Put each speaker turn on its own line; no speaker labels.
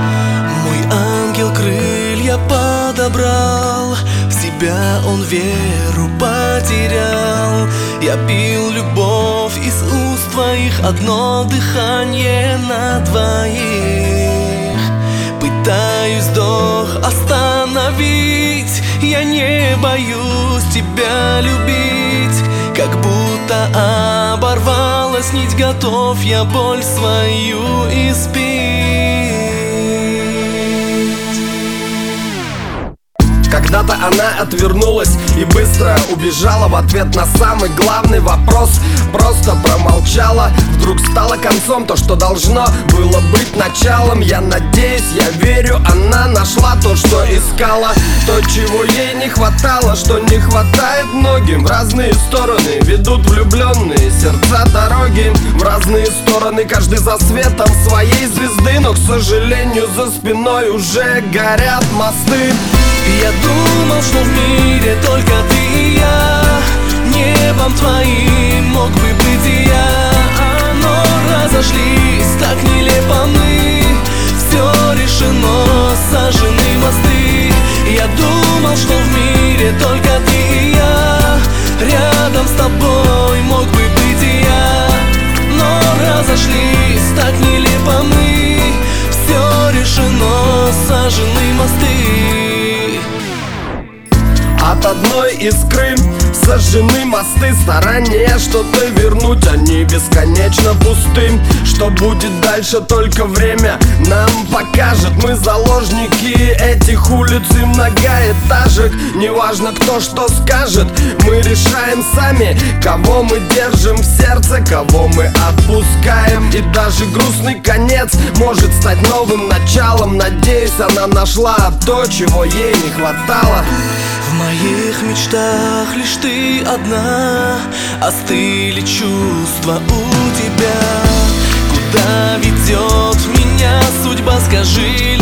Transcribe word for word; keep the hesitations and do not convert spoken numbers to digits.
Мой ангел крылья подобрал, в себя он веру потерял. Я пил любовь из уст твоих, одно дыхание на двоих. Пытаюсь вдох остановить, я не боюсь тебя любить. Как будто оборвалась нить, готов я боль свою испить.
Когда-то она отвернулась и быстро убежала в ответ на самый главный вопрос. Просто промолчала. Вдруг стало концом то, что должно было быть началом. Я надеюсь, я верю, она нашла то, что искала. То, чего ей не хватало, что не хватает многим. В разные стороны ведут влюбленные сердца дороги. В разные стороны, каждый за светом своей звезды. Но, к сожалению, за спиной уже горят мосты.
Я думал, что в мире только ты и я, небом твоим мог бы быть и я. Но разошлись так нелепо мы, все решено, сожжены мосты. Я думал, что в мире только ты и я, рядом с тобой мог бы быть и я. Но разошлись так нелепо мы, все решено, сожжены мосты.
От одной искры сожжены мосты. Старания что-то вернуть, они бесконечно пусты. Что будет дальше, только время нам покажет. Мы заложники этих улиц и многоэтажек. Неважно, кто что скажет, мы решаем сами, кого мы держим в сердце, кого мы отпускаем. И даже грустный конец может стать новым началом. Надеюсь, она нашла то, чего ей не хватало.
В моих мечтах лишь ты одна, остыли чувства у тебя. Куда ведет меня судьба, скажи?